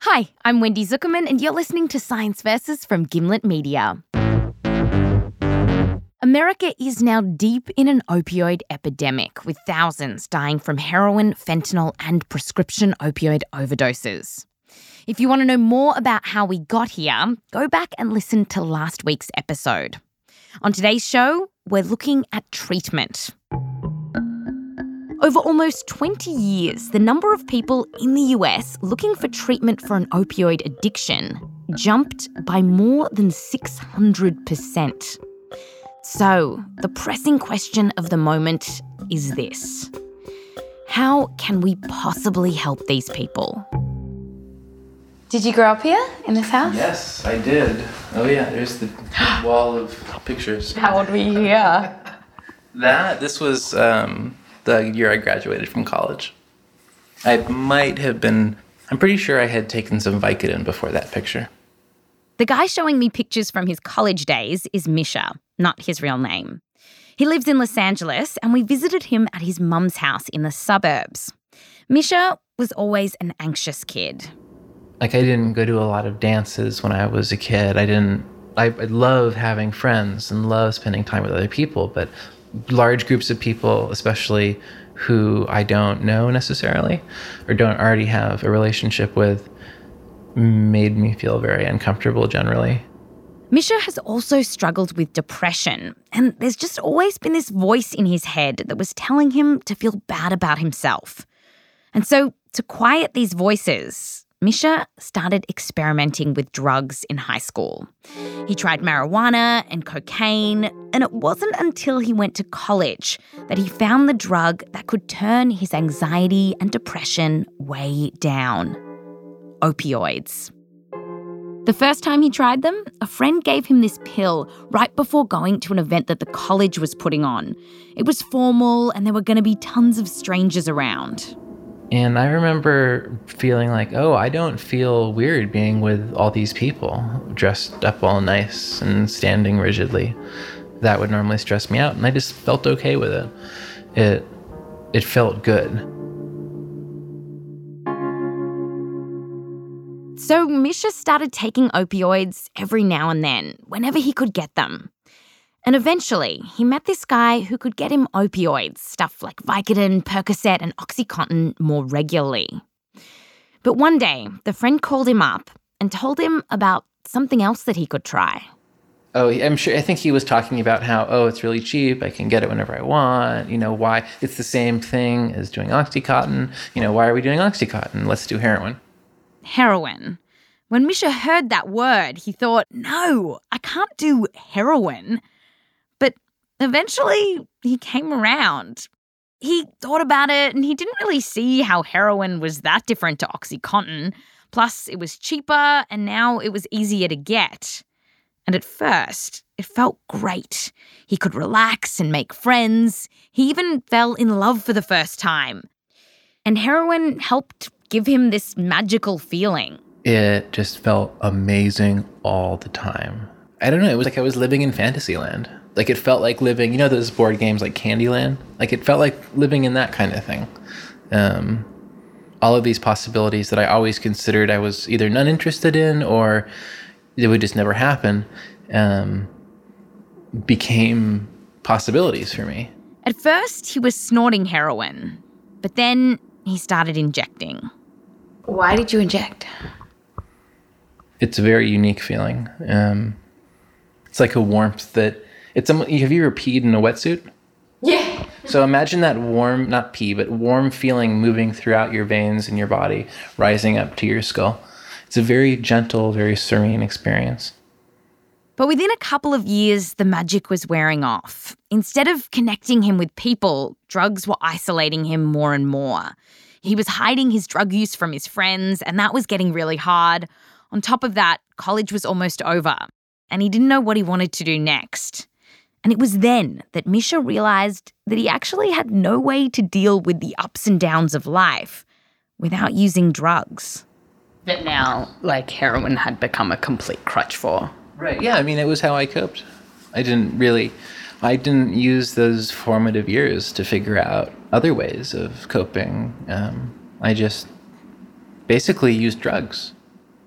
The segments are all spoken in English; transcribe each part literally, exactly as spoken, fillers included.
Hi, I'm Wendy Zuckerman, and you're listening to Science Versus from Gimlet Media. America is now deep in an opioid epidemic, with thousands dying from heroin, fentanyl, and prescription opioid overdoses. If you want to know more about how we got here, go back and listen to last week's episode. On today's show, we're looking at treatment. Over almost twenty years, the number of people in the U S looking for treatment for an opioid addiction jumped by more than six hundred percent. So, the pressing question of the moment is this: how can we possibly help these people? Did you grow up here, in this house? Yes, I did. Oh yeah, there's the wall of pictures. How old were you here? That, this was um, the year I graduated from college. I might have been, I'm pretty sure I had taken some Vicodin before that picture. The guy showing me pictures from his college days is Misha, not his real name. He lives in Los Angeles, and we visited him at his mum's house in the suburbs. Misha was always an anxious kid. Like, I didn't go to a lot of dances when I was a kid. I didn't, I, I love having friends and love spending time with other people, but large groups of people, especially who I don't know necessarily or don't already have a relationship with, made me feel very uncomfortable generally. Misha has also struggled with depression, and there's just always been this voice in his head that was telling him to feel bad about himself. And so, to quiet these voices, Misha started experimenting with drugs in high school. He tried marijuana and cocaine, and it wasn't until he went to college that he found the drug that could turn his anxiety and depression way down: opioids. The first time he tried them, a friend gave him this pill right before going to an event that the college was putting on. It was formal, and there were going to be tons of strangers around. And I remember feeling like, oh, I don't feel weird being with all these people dressed up all nice and standing rigidly. That would normally stress me out, and I just felt okay with it. It it felt good. So Misha started taking opioids every now and then, whenever he could get them. And eventually, he met this guy who could get him opioids, stuff like Vicodin, Percocet, and OxyContin more regularly. But one day, the friend called him up and told him about something else that he could try. Oh, I'm sure, I think he was talking about how, oh, it's really cheap, I can get it whenever I want, you know, why, it's the same thing as doing OxyContin, you know, why are we doing OxyContin? Let's do heroin. Heroin. When Misha heard that word, he thought, no, I can't do heroin. But eventually, he came around. He thought about it, and he didn't really see how heroin was that different to OxyContin. Plus, it was cheaper, and now it was easier to get. And at first, it felt great. He could relax and make friends. He even fell in love for the first time. And heroin helped give him this magical feeling. It just felt amazing all the time. I don't know, it was like I was living in Fantasyland. Like, it felt like living, you know those board games like Candyland? Like, it felt like living in that kind of thing. Um, all of these possibilities that I always considered I was either uninterested in or it would just never happen, um, became possibilities for me. At first, he was snorting heroin, but then he started injecting. Why did you inject? It's a very unique feeling. Um, it's like a warmth that, it's, have you ever peed in a wetsuit? Yeah. So imagine that warm, not pee, but warm feeling moving throughout your veins in your body, rising up to your skull. It's a very gentle, very serene experience. But within a couple of years, the magic was wearing off. Instead of connecting him with people, drugs were isolating him more and more. He was hiding his drug use from his friends, and that was getting really hard. On top of that, college was almost over, and he didn't know what he wanted to do next. And it was then that Misha realized that he actually had no way to deal with the ups and downs of life without using drugs. That now, like, heroin had become a complete crutch for. Right, yeah, I mean, it was how I coped. I didn't really, I didn't use those formative years to figure out other ways of coping. Um, I just basically used drugs.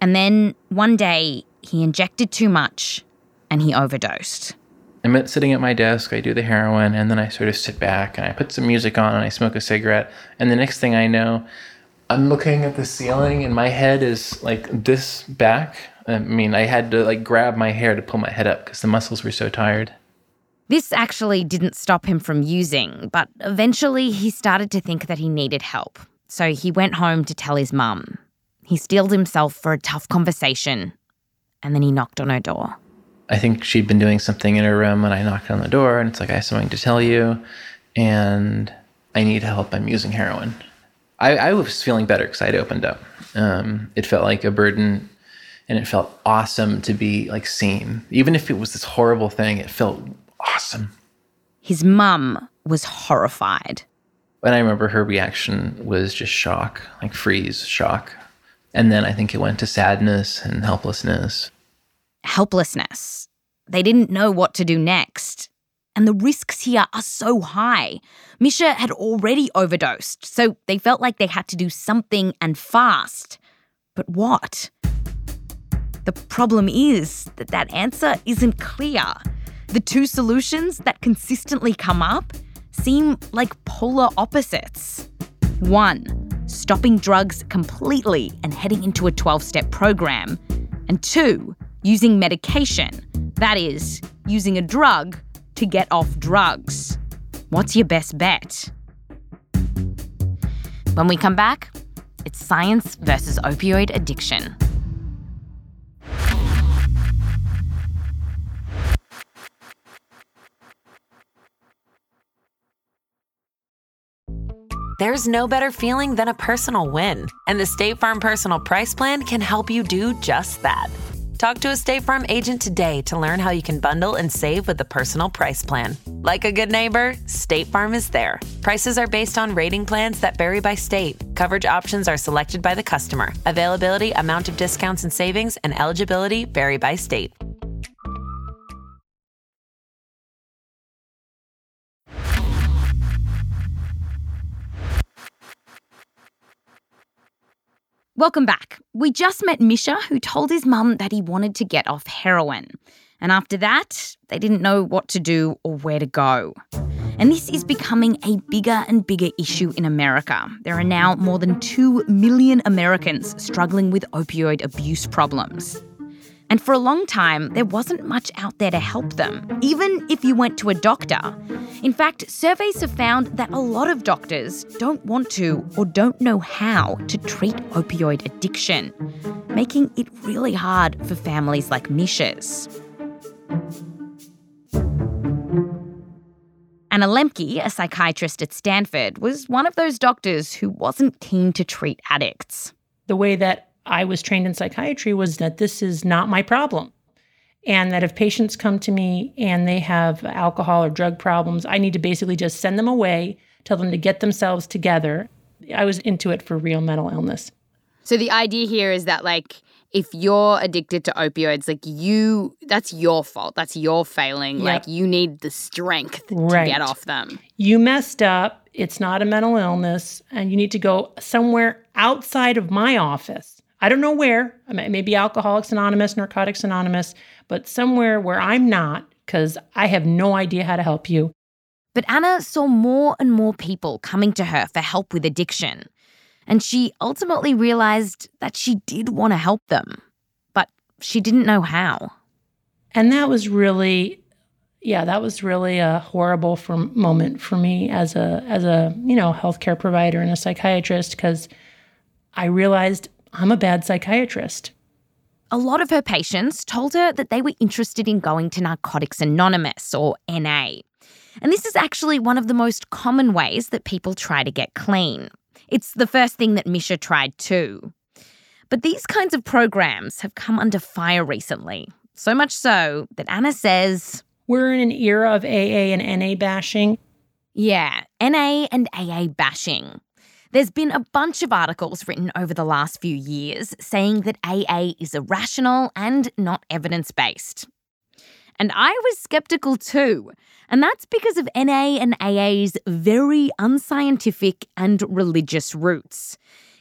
And then one day he injected too much and he overdosed. I'm sitting at my desk, I do the heroin, and then I sort of sit back and I put some music on and I smoke a cigarette. And the next thing I know, I'm looking at the ceiling and my head is like this back. I mean, I had to like grab my hair to pull my head up because the muscles were so tired. This actually didn't stop him from using, but eventually he started to think that he needed help. So he went home to tell his mum. He steeled himself for a tough conversation, and then he knocked on her door. I think she'd been doing something in her room and I knocked on the door and it's like, I have something to tell you and I need help. I'm using heroin. I, I was feeling better because I'd opened up. Um, it felt like a burden and it felt awesome to be like seen. Even if it was this horrible thing, it felt awesome. His mum was horrified. And I remember her reaction was just shock, like freeze, shock. And then I think it went to sadness and helplessness. Helplessness. They didn't know what to do next. And the risks here are so high. Misha had already overdosed, so they felt like they had to do something and fast. But what? The problem is that that answer isn't clear. The two solutions that consistently come up seem like polar opposites. One, stopping drugs completely and heading into a twelve-step program. And two, using medication, that is, using a drug to get off drugs. What's your best bet? When we come back, it's science versus opioid addiction. There's no better feeling than a personal win, and the State Farm Personal Price Plan can help you do just that. Talk to a State Farm agent today to learn how you can bundle and save with the Personal Price Plan. Like a good neighbor, State Farm is there. Prices are based on rating plans that vary by state. Coverage options are selected by the customer. Availability, amount of discounts and savings, and eligibility vary by state. Welcome back. We just met Misha, who told his mum that he wanted to get off heroin. And after that, they didn't know what to do or where to go. And this is becoming a bigger and bigger issue in America. There are now more than two million Americans struggling with opioid abuse problems. And for a long time, there wasn't much out there to help them, even if you went to a doctor. In fact, surveys have found that a lot of doctors don't want to or don't know how to treat opioid addiction, making it really hard for families like Misha's. Anna Lemke, a psychiatrist at Stanford, was one of those doctors who wasn't keen to treat addicts. The way that I was trained in psychiatry was that this is not my problem. And that if patients come to me and they have alcohol or drug problems, I need to basically just send them away, tell them to get themselves together. I was into it for real mental illness. So the idea here is that, like, if you're addicted to opioids, like you, that's your fault. That's your failing. Yep. Like you need the strength Right. to get off them. You messed up. It's not a mental illness. And you need to go somewhere outside of my office. I don't know where. I mean, maybe Alcoholics Anonymous, Narcotics Anonymous, but somewhere where I'm not, because I have no idea how to help you. But Anna saw more and more people coming to her for help with addiction. And she ultimately realized that she did want to help them, but she didn't know how. And that was really, yeah, that was really a horrible for, moment for me as a, as a, you know, healthcare provider and a psychiatrist, because I realized I'm a bad psychiatrist. A lot of her patients told her that they were interested in going to Narcotics Anonymous, or N A. And this is actually one of the most common ways that people try to get clean. It's the first thing that Misha tried too. But these kinds of programs have come under fire recently. So much so that Anna says, we're in an era of A A and N A bashing. Yeah, N A and A A bashing. There's been a bunch of articles written over the last few years saying that A A is irrational and not evidence-based. And I was skeptical too. And that's because of N A and A A's very unscientific and religious roots.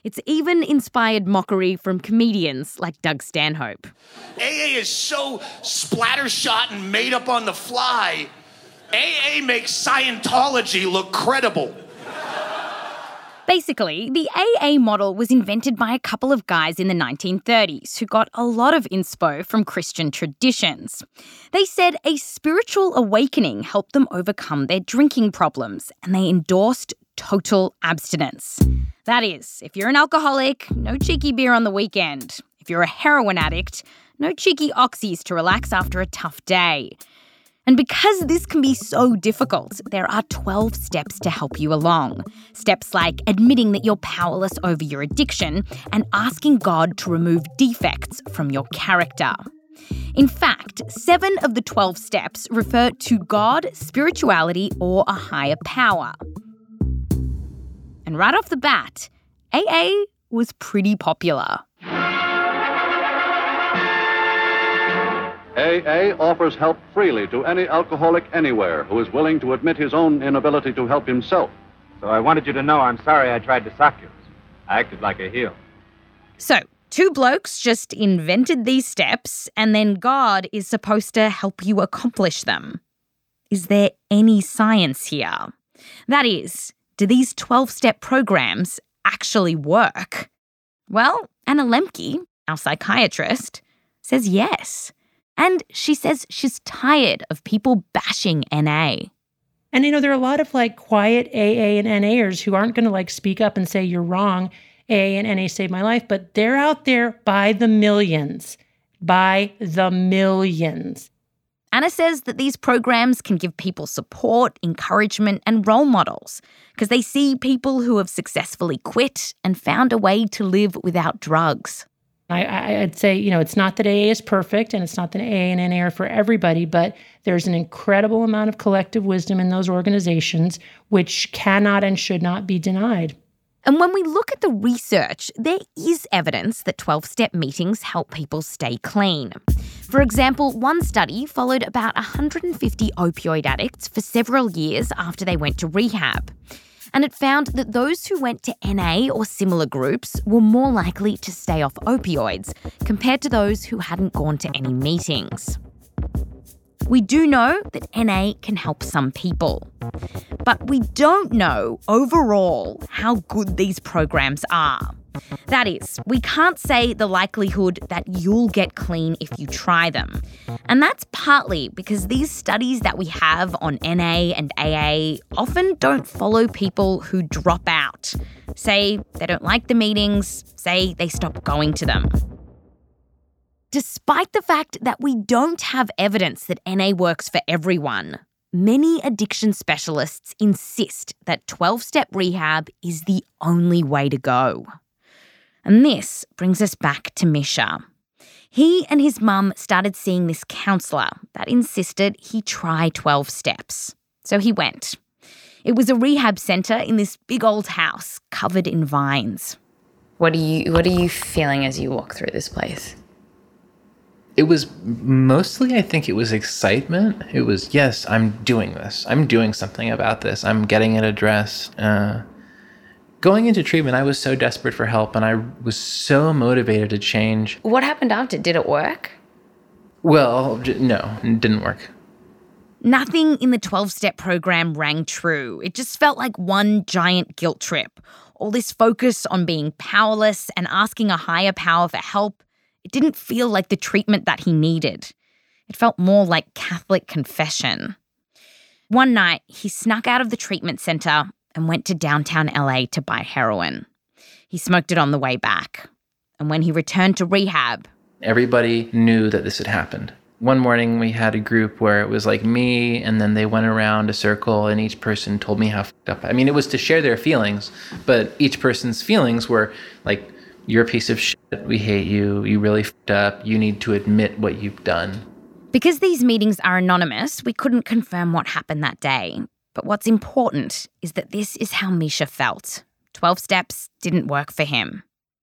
It's even inspired mockery from comedians like Doug Stanhope. A A is so splattershot and made up on the fly. A A makes Scientology look credible. Basically, the A A model was invented by a couple of guys in the nineteen thirties who got a lot of inspo from Christian traditions. They said a spiritual awakening helped them overcome their drinking problems, and they endorsed total abstinence. That is, if you're an alcoholic, no cheeky beer on the weekend. If you're a heroin addict, no cheeky oxys to relax after a tough day. And because this can be so difficult, there are twelve steps to help you along. Steps like admitting that you're powerless over your addiction and asking God to remove defects from your character. In fact, seven of the twelve steps refer to God, spirituality, or a higher power. And right off the bat, A A was pretty popular. A A offers help freely to any alcoholic anywhere who is willing to admit his own inability to help himself. So I wanted you to know I'm sorry I tried to sock you. I acted like a heel. So, two blokes just invented these steps, and then God is supposed to help you accomplish them. Is there any science here? That is, do these twelve-step programs actually work? Well, Anna Lembke, our psychiatrist, says yes. And she says she's tired of people bashing N A. And, you know, there are a lot of, like, quiet A A and N A'ers who aren't going to, like, speak up and say you're wrong. A A and N A saved my life. But they're out there by the millions. By the millions. Anna says that these programs can give people support, encouragement, and role models because they see people who have successfully quit and found a way to live without drugs. I, I'd say, you know, it's not that A A is perfect and it's not that A A and N A are for everybody, but there's an incredible amount of collective wisdom in those organizations which cannot and should not be denied. And when we look at the research, there is evidence that twelve-step meetings help people stay clean. For example, one study followed about one hundred fifty opioid addicts for several years after they went to rehab. And it found that those who went to N A or similar groups were more likely to stay off opioids compared to those who hadn't gone to any meetings. We do know that N A can help some people, but we don't know overall how good these programs are. That is, we can't say the likelihood that you'll get clean if you try them. And that's partly because these studies that we have on N A and A A often don't follow people who drop out. Say they don't like the meetings, say they stop going to them. Despite the fact that we don't have evidence that N A works for everyone, many addiction specialists insist that twelve-step rehab is the only way to go. And this brings us back to Misha. He and his mum started seeing this counsellor that insisted he try twelve steps. So he went. It was a rehab centre in this big old house covered in vines. What are you What are you feeling as you walk through this place? It was mostly, I think it was excitement. It was, yes, I'm doing this. I'm doing something about this. I'm getting it addressed. Uh, going into treatment, I was so desperate for help and I was so motivated to change. What happened after? Did it work? Well, j- no, it didn't work. Nothing in the twelve-step program rang true. It just felt like one giant guilt trip. All this focus on being powerless and asking a higher power for help. It didn't feel like the treatment that he needed. It felt more like Catholic confession. One night, he snuck out of the treatment centre and went to downtown L A to buy heroin. He smoked it on the way back. And when he returned to rehab... Everybody knew that this had happened. One morning, we had a group where it was like me, and then they went around a circle, and each person told me how f***ed up. I mean, it was to share their feelings, but each person's feelings were like, you're a piece of shit, we hate you, you really f***ed up, you need to admit what you've done. Because these meetings are anonymous, we couldn't confirm what happened that day. But what's important is that this is how Misha felt. twelve steps didn't work for him.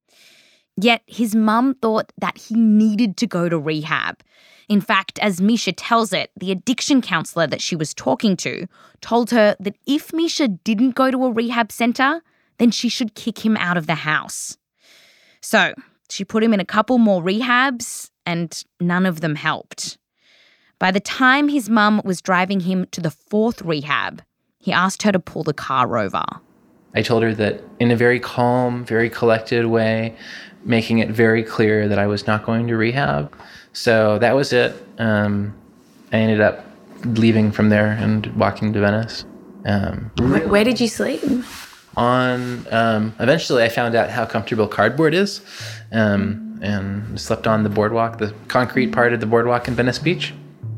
Yet his mum thought that he needed to go to rehab. In fact, as Misha tells it, the addiction counsellor that she was talking to told her that if Misha didn't go to a rehab centre, then she should kick him out of the house. So she put him in a couple more rehabs, and none of them helped. By the time his mum was driving him to the fourth rehab, he asked her to pull the car over. I told her that in a very calm, very collected way, making it very clear that I was not going to rehab. So that was it. Um, I ended up leaving from there and walking to Venice. Um, Where, where did you sleep? On, um, eventually I found out how comfortable cardboard is, um, and slept on the boardwalk, the concrete part of the boardwalk in Venice Beach.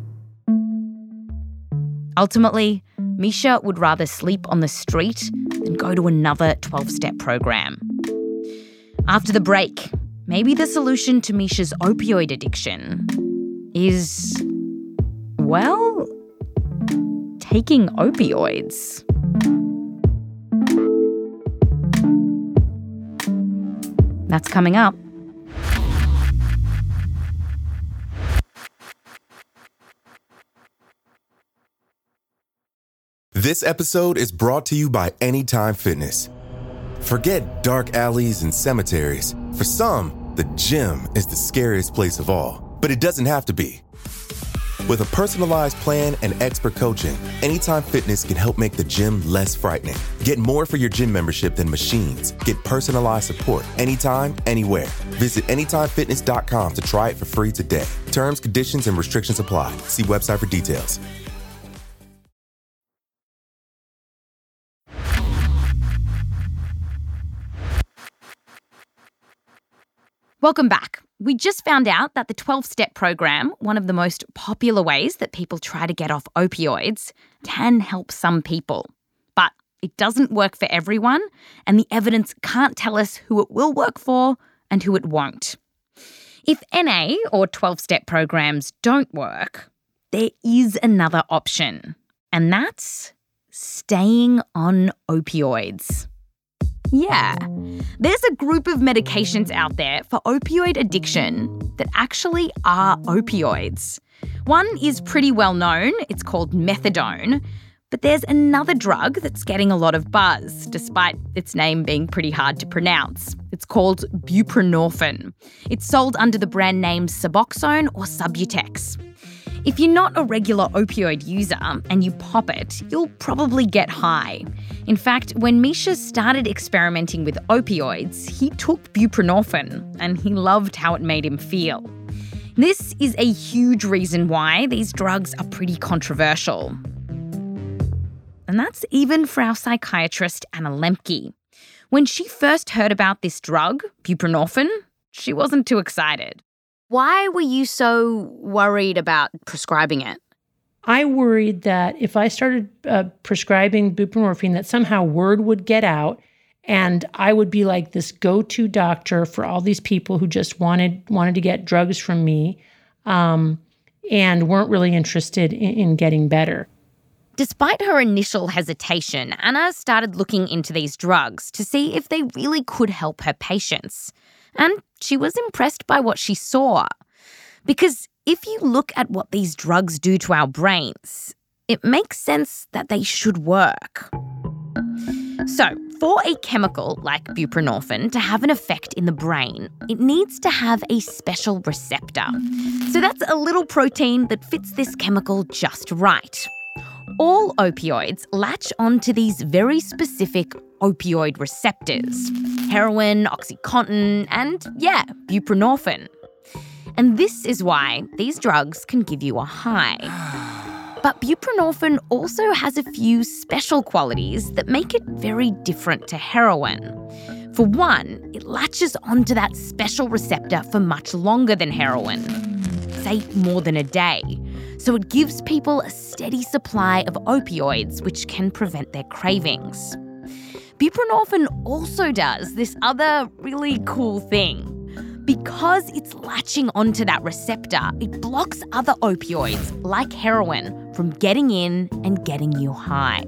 Ultimately, Misha would rather sleep on the street than go to another twelve-step program. After the break, maybe the solution to Misha's opioid addiction is, well, taking opioids. That's coming up. This episode is brought to you by Anytime Fitness. Forget dark alleys and cemeteries. For some, the gym is the scariest place of all, but it doesn't have to be. With a personalized plan and expert coaching, Anytime Fitness can help make the gym less frightening. Get more for your gym membership than machines. Get personalized support anytime, anywhere. Visit anytime fitness dot com to try it for free today. Terms, conditions, and restrictions apply. See website for details. Welcome back. We just found out that the twelve-step program, one of the most popular ways that people try to get off opioids, can help some people. But it doesn't work for everyone, and the evidence can't tell us who it will work for and who it won't. If N A or twelve-step programs don't work, there is another option, and that's staying on opioids. Yeah, there's a group of medications out there for opioid addiction that actually are opioids. One is pretty well known, it's called methadone, but there's another drug that's getting a lot of buzz, despite its name being pretty hard to pronounce. It's called buprenorphine. It's sold under the brand name Suboxone or Subutex. If you're not a regular opioid user and you pop it, you'll probably get high. In fact, when Misha started experimenting with opioids, he took buprenorphine and he loved how it made him feel. This is a huge reason why these drugs are pretty controversial. And that's even for our psychiatrist, Anna Lembke. When she first heard about this drug, buprenorphine, she wasn't too excited. Why were you so worried about prescribing it? I worried that if I started uh, prescribing buprenorphine, that somehow word would get out and I would be like this go-to doctor for all these people who just wanted wanted to get drugs from me um, and weren't really interested in, in getting better. Despite her initial hesitation, Anna started looking into these drugs to see if they really could help her patients. And she was impressed by what she saw. Because if you look at what these drugs do to our brains, it makes sense that they should work. So, for a chemical like buprenorphine to have an effect in the brain, it needs to have a special receptor. So that's a little protein that fits this chemical just right. All opioids latch onto these very specific opioid receptors. Heroin, OxyContin, and yeah, buprenorphine. And this is why these drugs can give you a high. But buprenorphine also has a few special qualities that make it very different to heroin. For one, it latches onto that special receptor for much longer than heroin, say more than a day. So it gives people a steady supply of opioids, which can prevent their cravings. Buprenorphine also does this other really cool thing. Because it's latching onto that receptor, it blocks other opioids, like heroin, from getting in and getting you high.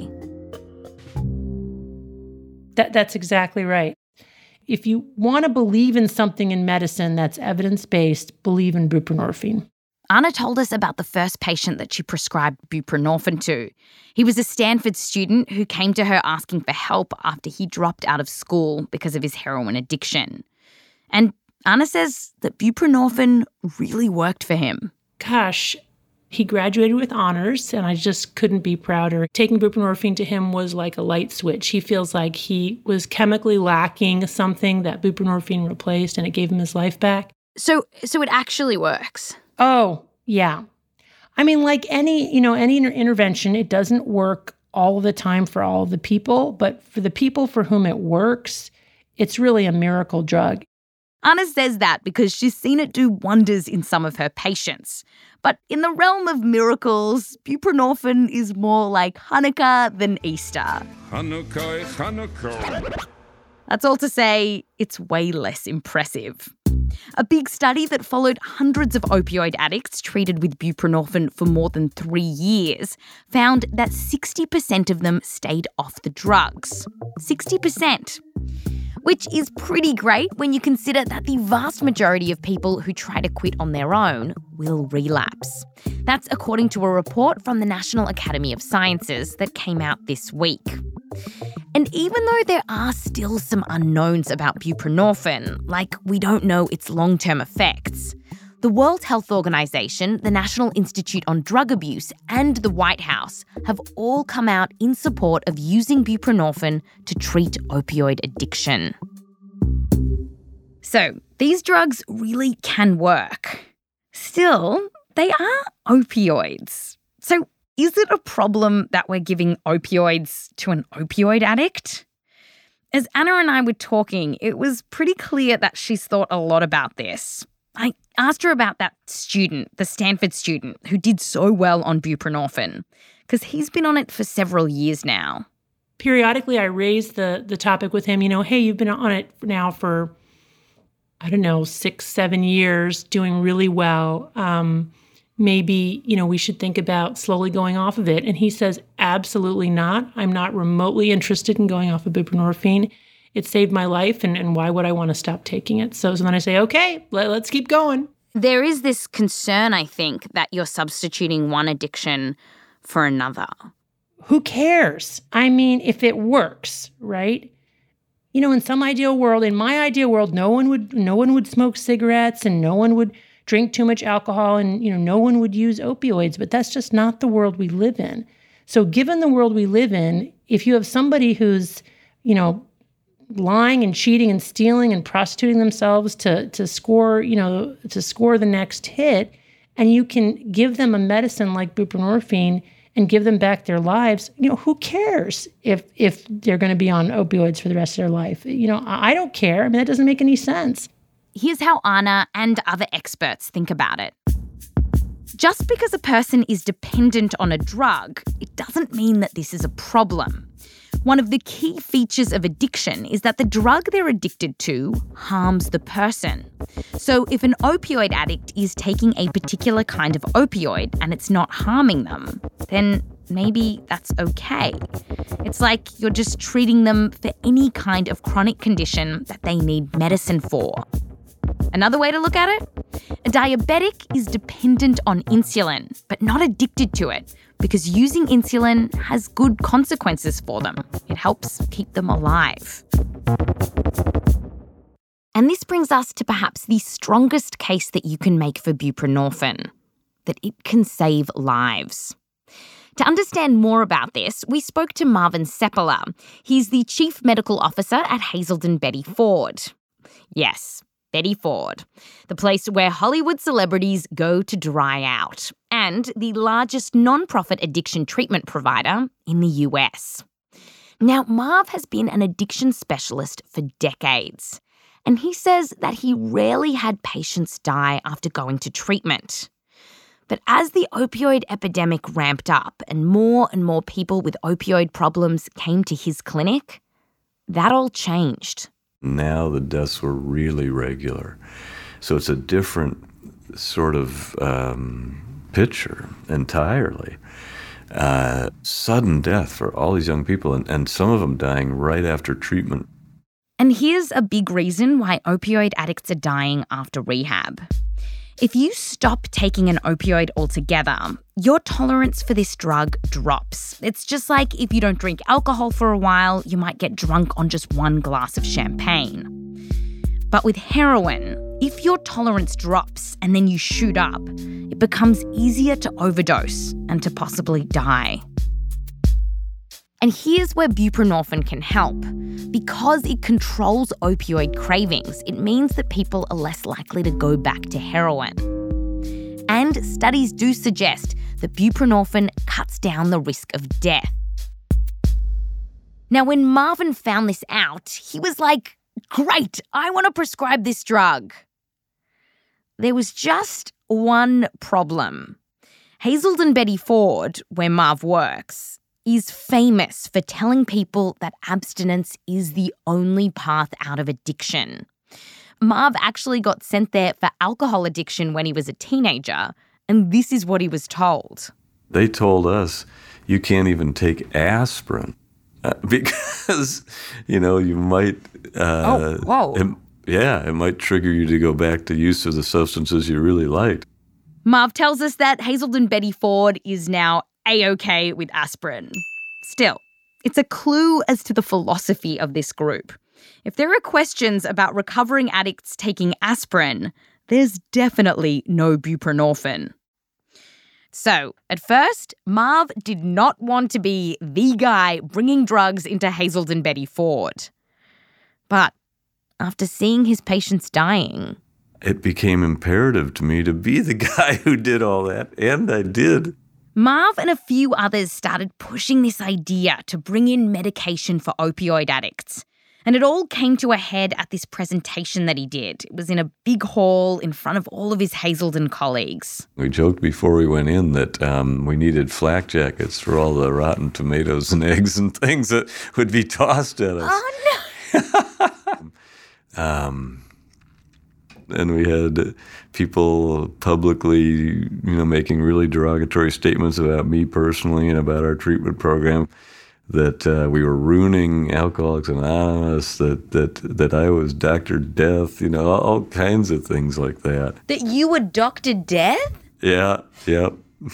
That, that's exactly right. If you want to believe in something in medicine that's evidence-based, believe in buprenorphine. Anna told us about the first patient that she prescribed buprenorphine to. He was a Stanford student who came to her asking for help after he dropped out of school because of his heroin addiction. And Anna says that buprenorphine really worked for him. Gosh, he graduated with honors, and I just couldn't be prouder. Taking buprenorphine to him was like a light switch. He feels like he was chemically lacking something that buprenorphine replaced, and it gave him his life back. So, so it actually works? Oh, yeah. I mean, like any, you know, any inter- intervention, it doesn't work all the time for all of the people, but for the people for whom it works, it's really a miracle drug. Anna says that because she's seen it do wonders in some of her patients. But in the realm of miracles, buprenorphine is more like Hanukkah than Easter. Hanukkah, Hanukkah. That's all to say, it's way less impressive. A big study that followed hundreds of opioid addicts treated with buprenorphine for more than three years found that sixty percent of them stayed off the drugs. sixty percent. Which is pretty great when you consider that the vast majority of people who try to quit on their own will relapse. That's according to a report from the National Academy of Sciences that came out this week. And even though there are still some unknowns about buprenorphine, like we don't know its long-term effects, the World Health Organization, the National Institute on Drug Abuse, and the White House have all come out in support of using buprenorphine to treat opioid addiction. So, these drugs really can work. Still, they are opioids. So, is it a problem that we're giving opioids to an opioid addict? As Anna and I were talking, it was pretty clear that she's thought a lot about this. I asked her about that student, the Stanford student, who did so well on buprenorphine, because he's been on it for several years now. Periodically, I raised the the topic with him, you know, hey, you've been on it now for, I don't know, six, seven years, doing really well. Um, maybe, you know, we should think about slowly going off of it. And he says, absolutely not. I'm not remotely interested in going off of buprenorphine. It saved my life, and, and why would I want to stop taking it? So, so then I say, okay, let, let's keep going. There is this concern, I think, that you're substituting one addiction for another. Who cares? I mean, if it works, right? You know, in some ideal world, in my ideal world, no one would no one would smoke cigarettes and no one would drink too much alcohol and, you know, no one would use opioids, but that's just not the world we live in. So given the world we live in, if you have somebody who's, you know, lying and cheating and stealing and prostituting themselves to to score, you know, to score the next hit, and you can give them a medicine like buprenorphine and give them back their lives, you know, who cares if if they're going to be on opioids for the rest of their life? You know, I don't care. I mean, that doesn't make any sense. Here's how Anna and other experts think about it. Just because a person is dependent on a drug, it doesn't mean that this is a problem. One of the key features of addiction is that the drug they're addicted to harms the person. So if an opioid addict is taking a particular kind of opioid and it's not harming them, then maybe that's okay. It's like you're just treating them for any kind of chronic condition that they need medicine for. Another way to look at it? A diabetic is dependent on insulin, but not addicted to it, because using insulin has good consequences for them. It helps keep them alive. And this brings us to perhaps the strongest case that you can make for buprenorphine, that it can save lives. To understand more about this, we spoke to Marvin Seppala. He's the Chief Medical Officer at Hazelden Betty Ford. Yes, Betty Ford, the place where Hollywood celebrities go to dry out, and the largest non-profit addiction treatment provider in the U S. Now, Marv has been an addiction specialist for decades, and he says that he rarely had patients die after going to treatment. But as the opioid epidemic ramped up and more and more people with opioid problems came to his clinic, that all changed. Now the deaths were really regular. So it's a different sort of um, picture entirely. Uh, sudden death for all these young people, and, and some of them dying right after treatment. And here's a big reason why opioid addicts are dying after rehab. If you stop taking an opioid altogether, your tolerance for this drug drops. It's just like if you don't drink alcohol for a while, you might get drunk on just one glass of champagne. But with heroin, if your tolerance drops and then you shoot up, it becomes easier to overdose and to possibly die. And here's where buprenorphine can help. Because it controls opioid cravings, it means that people are less likely to go back to heroin. And studies do suggest that buprenorphine cuts down the risk of death. Now, when Marvin found this out, he was like, great, I want to prescribe this drug. There was just one problem. Hazelden Betty Ford, where Marv works, is famous for telling people that abstinence is the only path out of addiction. Marv actually got sent there for alcohol addiction when he was a teenager, and this is what he was told. They told us, you can't even take aspirin uh, because, you know, you might... Uh, oh, whoa. It, yeah, it might trigger you to go back to use of the substances you really liked. Marv tells us that Hazelden Betty Ford is now A-OK with aspirin. Still, it's a clue as to the philosophy of this group. If there are questions about recovering addicts taking aspirin, there's definitely no buprenorphine. So, at first, Marv did not want to be the guy bringing drugs into Hazelden Betty Ford. But after seeing his patients dying, it became imperative to me to be the guy who did all that, and I did. Marv and a few others started pushing this idea to bring in medication for opioid addicts. And it all came to a head at this presentation that he did. It was in a big hall in front of all of his Hazelden colleagues. We joked before we went in that um, we needed flak jackets for all the rotten tomatoes and eggs and things that would be tossed at us. Oh, no. um, and we had people publicly, you know, making really derogatory statements about me personally and about our treatment program. That uh, we were ruining Alcoholics Anonymous, that that that I was Doctor Death, you know, all kinds of things like that. That you were Doctor Death? Yeah, yeah.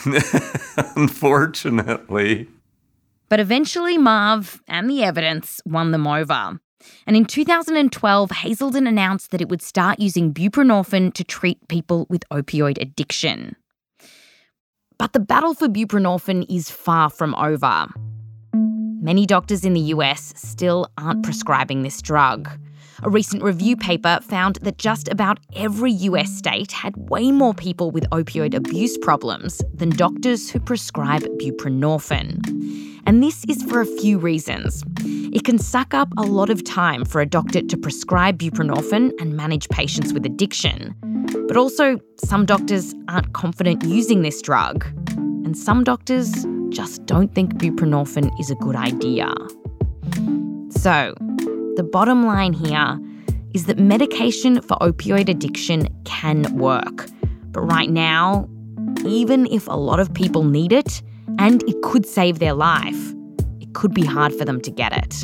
Unfortunately. But eventually Marv and the evidence won them over. And in two thousand twelve, Hazelden announced that it would start using buprenorphine to treat people with opioid addiction. But the battle for buprenorphine is far from over. Many doctors in the U S still aren't prescribing this drug. A recent review paper found that just about every U S state had way more people with opioid abuse problems than doctors who prescribe buprenorphine. And this is for a few reasons. It can suck up a lot of time for a doctor to prescribe buprenorphine and manage patients with addiction. But also, some doctors aren't confident using this drug. And some doctors just don't think buprenorphine is a good idea. So, the bottom line here is that medication for opioid addiction can work. But right now, even if a lot of people need it, and it could save their life, it could be hard for them to get it.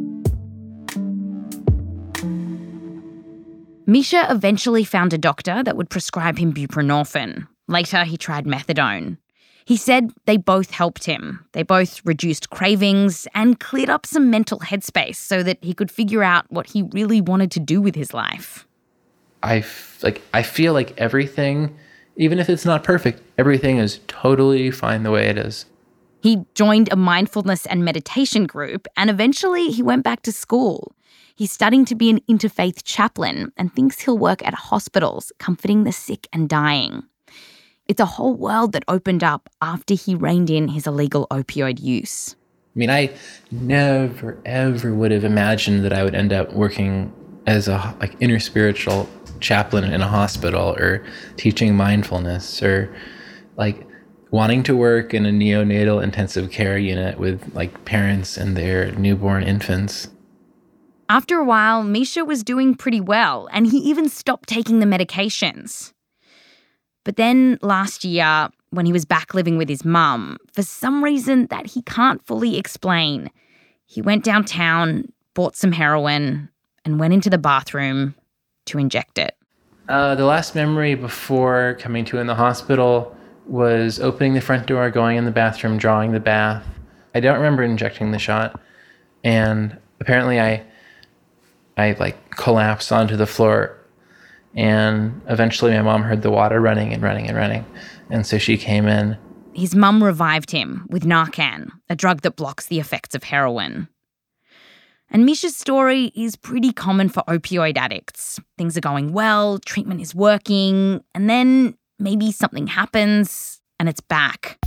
Misha eventually found a doctor that would prescribe him buprenorphine. Later, he tried methadone. He said they both helped him. They both reduced cravings and cleared up some mental headspace so that he could figure out what he really wanted to do with his life. I, f- like, I feel like everything, even if it's not perfect, everything is totally fine the way it is. He joined a mindfulness and meditation group, and eventually he went back to school. He's studying to be an interfaith chaplain and thinks he'll work at hospitals, comforting the sick and dying. It's a whole world that opened up after he reined in his illegal opioid use. I mean, I never, ever would have imagined that I would end up working as a like inner spiritual chaplain in a hospital, or teaching mindfulness, or like wanting to work in a neonatal intensive care unit with like parents and their newborn infants. After a while, Misha was doing pretty well, and he even stopped taking the medications. But then last year, when he was back living with his mum, for some reason that he can't fully explain, he went downtown, bought some heroin, and went into the bathroom to inject it. Uh, the last memory before coming to in the hospital was opening the front door, going in the bathroom, drawing the bath. I don't remember injecting the shot. And apparently I, I like collapsed onto the floor. And eventually my mom heard the water running and running and running. And so she came in. His mum revived him with Narcan, a drug that blocks the effects of heroin. And Misha's story is pretty common for opioid addicts. Things are going well, treatment is working, and then maybe something happens and it's back.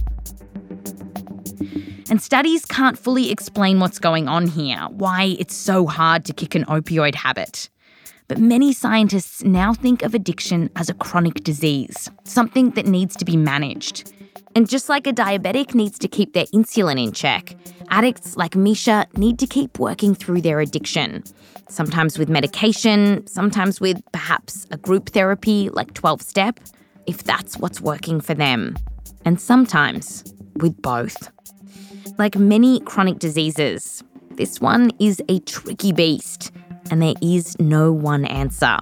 And studies can't fully explain what's going on here, why it's so hard to kick an opioid habit. But many scientists now think of addiction as a chronic disease, something that needs to be managed. And just like a diabetic needs to keep their insulin in check, addicts like Misha need to keep working through their addiction. Sometimes with medication, sometimes with perhaps a group therapy like twelve-step, if that's what's working for them. And sometimes with both. Like many chronic diseases, this one is a tricky beast, and there is no one answer.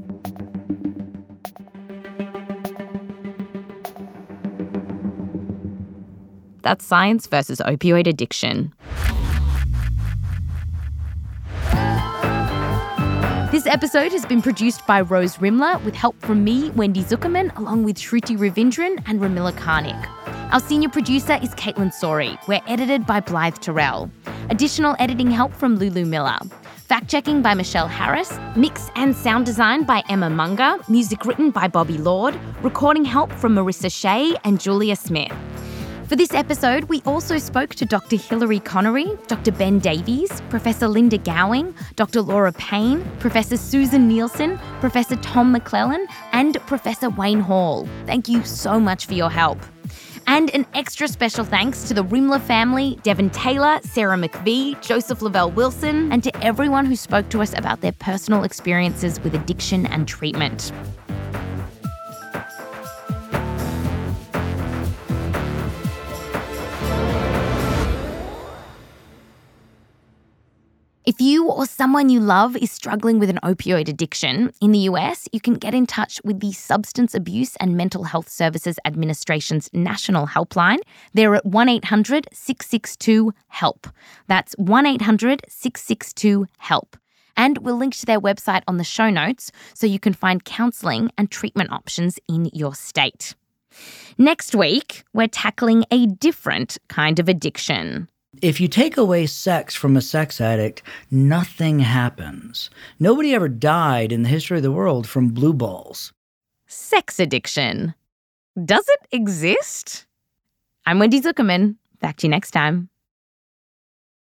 That's Science versus Opioid Addiction. This episode has been produced by Rose Rimler with help from me, Wendy Zuckerman, along with Shruti Ravindran and Ramila Karnik. Our senior producer is Caitlin Sori. We're edited by Blythe Terrell. Additional editing help from Lulu Miller. Fact-checking by Michelle Harris. Mix and sound design by Emma Munger. Music written by Bobby Lord. Recording help from Marissa Shea and Julia Smith. For this episode, we also spoke to Doctor Hilary Connery, Doctor Ben Davies, Professor Linda Gowing, Doctor Laura Payne, Professor Susan Nielsen, Professor Tom McClellan, and Professor Wayne Hall. Thank you so much for your help. And an extra special thanks to the Rimler family, Devon Taylor, Sarah McVie, Joseph Lavelle Wilson, and to everyone who spoke to us about their personal experiences with addiction and treatment. If you or someone you love is struggling with an opioid addiction, in the U S, you can get in touch with the Substance Abuse and Mental Health Services Administration's national helpline. They're at one eight hundred six six two HELP. That's one eight hundred six six two HELP. And we'll link to their website on the show notes so you can find counselling and treatment options in your state. Next week, we're tackling a different kind of addiction. If you take away sex from a sex addict, nothing happens. Nobody ever died in the history of the world from blue balls. Sex addiction. Does it exist? I'm Wendy Zuckerman. Back to you next time.